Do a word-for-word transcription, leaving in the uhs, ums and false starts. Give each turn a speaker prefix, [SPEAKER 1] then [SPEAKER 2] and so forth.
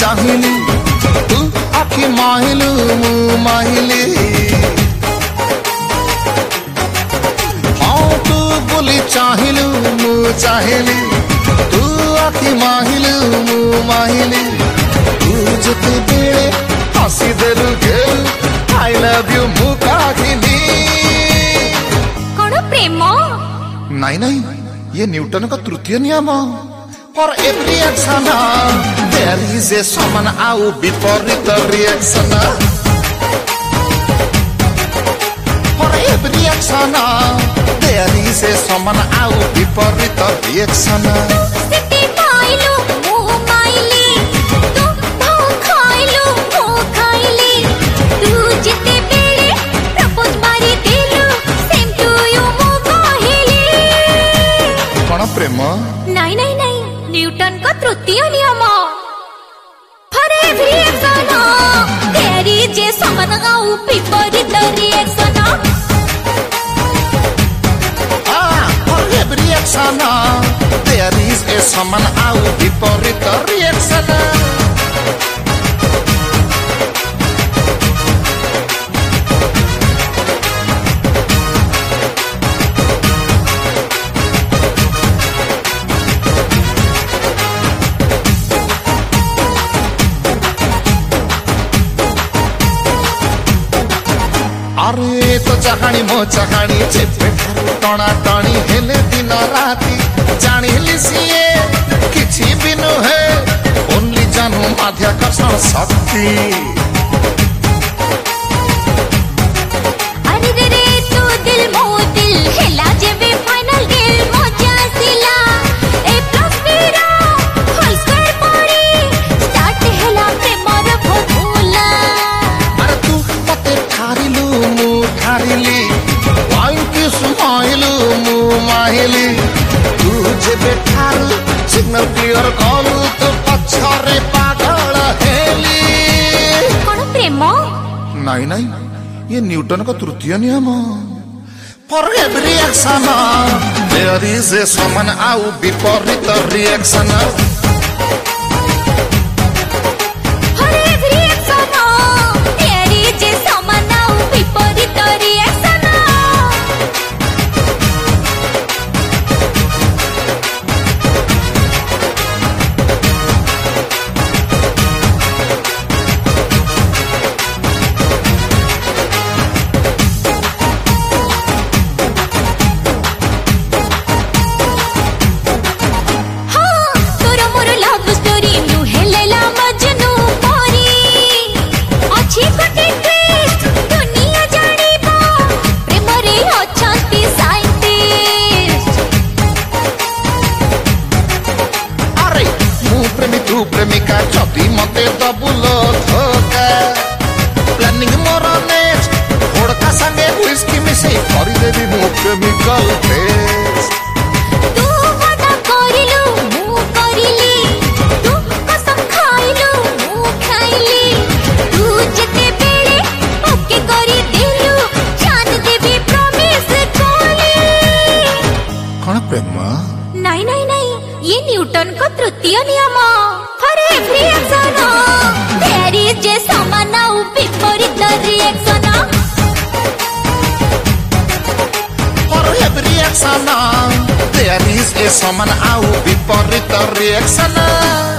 [SPEAKER 1] चाहिली तू आखि माहिलु मु माहिली हाँ तू बोली चाहिलु मु चाहिली तू आखि माहिलु मु माहिली तू जते बेले हसी देलु गेलु आई लव यू मु काहिली
[SPEAKER 2] कौन प्रेम
[SPEAKER 1] नहीं नहीं ये न्यूटन का तृतीय नियम For every action there is a summon au विपरीत reaction For every action there is a summon au विपरीत reaction
[SPEAKER 2] सिटी माइलू मुँह माइली तू भाव खाइलू मुँह खाइली तू जिते बेले प्रपोज मारी दिलू same to you मुँह काहिली
[SPEAKER 1] कौन प्रेम
[SPEAKER 2] नहीं नहीं नहीं न्यूटन का तृतीय नियम For every action there is a summon au विपरीत reaction
[SPEAKER 1] ah For every action there is a summon au विपरीत reaction अरे तो चाहानी मो चाहानी जेबे टणा टणी हेले दिन राती जानिली सीए किछि भी नुहे ओनली जानू माध्याकर्षण शक्ति
[SPEAKER 2] अरे रे रे तू दिल मो दिल हेला जेबे फाइनल गेम मजा सिला ए प्लस बीरा होल स्क्वायर पड़ी स्टार्ट हेला प्रेमर फॉर्मूला
[SPEAKER 1] अरे तू मते ठारिलु मु ठारिली थैंक यू स्माइलु मु माहिली तू जेबे ठारु सिग्नल क्लियर कलु तो पछरे पागल हेली
[SPEAKER 2] कौन प्रेम
[SPEAKER 1] नहीं नहीं ये न्यूटन का तृतीय नियम For every action there is a summon au विपरीत reaction
[SPEAKER 2] For every action there is a summon au विपरीत reaction
[SPEAKER 1] प्रेमिका जदि मते दबुलो धोका प्लानिंग मोर नेक्स्ट होड़का संगे व्हिस्की मिसे करि देबी मो केमिकल टेस्ट
[SPEAKER 2] तू वादा करिलु मु करिली तू कसम खाइलु मु खाइली तू जते बेले ओके करि दिलु जान देबी प्रॉमिस कोली
[SPEAKER 1] कौन प्रेम
[SPEAKER 2] नहीं नहीं नहीं ये न्यूटन का तृतीय नियम For every action there is a summon au विपरीत reaction
[SPEAKER 1] For every action there is a summon au विपरीत reaction